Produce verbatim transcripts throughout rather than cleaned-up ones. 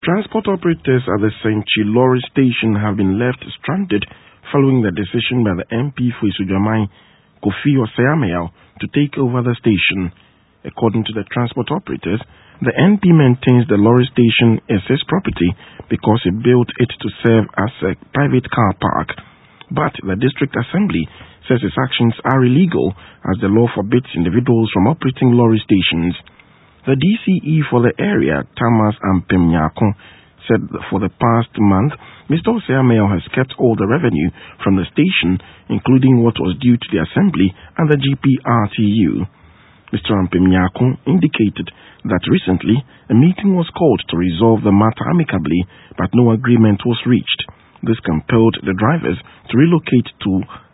Transport operators at the Senchi Lorry Station have been left stranded following the decision by the M P for Isujamai, Kofi Oseameo, to take over the station. According to the transport operators, the M P maintains the lorry station is his property because he built it to serve as a private car park. But the District Assembly says his actions are illegal as the law forbids individuals from operating lorry stations. The D C E for the area, Thomas Ampemnyako, said that for the past month, Mister Oseameo has kept all the revenue from the station, including what was due to the Assembly and the G P R T U. Mister Ampemnyako indicated that recently a meeting was called to resolve the matter amicably, but no agreement was reached. This compelled the drivers to relocate to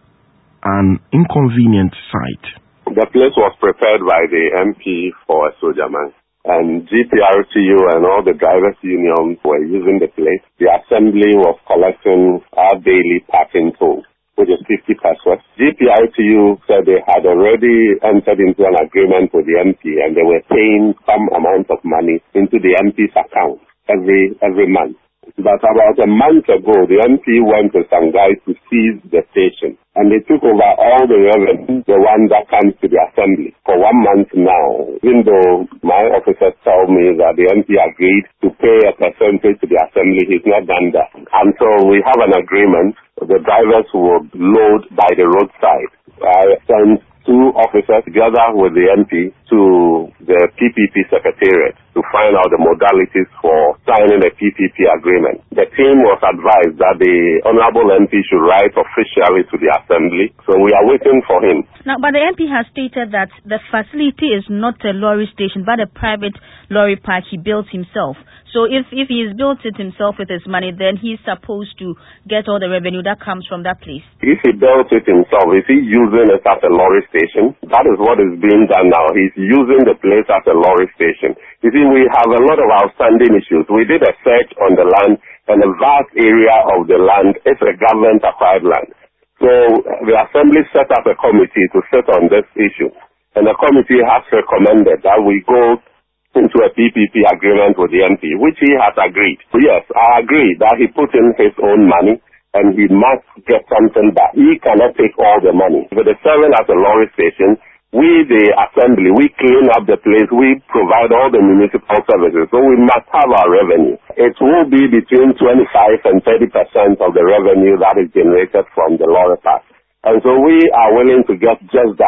an inconvenient site. The place was prepared by the M P for Isujamai, and G P R T U and all the drivers' unions were using the place. The Assembly was collecting our daily parking toll, which is fifty pesos. G P R T U said they had already entered into an agreement with the M P and they were paying some amount of money into the M P's account every every month. But about a month ago, the M P went to Shanghai to seize the station, and they took over all the revenue, the one that comes to the Assembly. For one month now, even though my officers tell me that the M P agreed to pay a percentage to the Assembly, he's not done that. Until we have an agreement, the drivers will load by the roadside. I sent two officers together with the M P to the P P P Secretariat to find out the modalities for signing a P P P agreement. The team was advised that the Honorable M P should write officially to the Assembly, so we are waiting for him. Now, but the M P has stated that the facility is not a lorry station, but a private lorry park he built himself. So if, if he has built it himself with his money, then he's supposed to get all the revenue that comes from that place. If he built it himself, is he using it as a lorry station? That is what is being done now. He's using the place as a lorry station. You see, we have a lot of outstanding issues. We did a search on the land, and a vast area of the land is a government-acquired land. So the Assembly set up a committee to sit on this issue, and the committee has recommended that we go into a P P P agreement with the M P, which he has agreed. Yes, I agree that he put in his own money and he must get something back. He cannot take all the money. With the serving as a lorry station, we, the Assembly, we clean up the place, we provide all the municipal services, so we must have our revenue. It will be between twenty-five and thirty percent of the revenue that is generated from the lorry park. And so we are willing to get just that.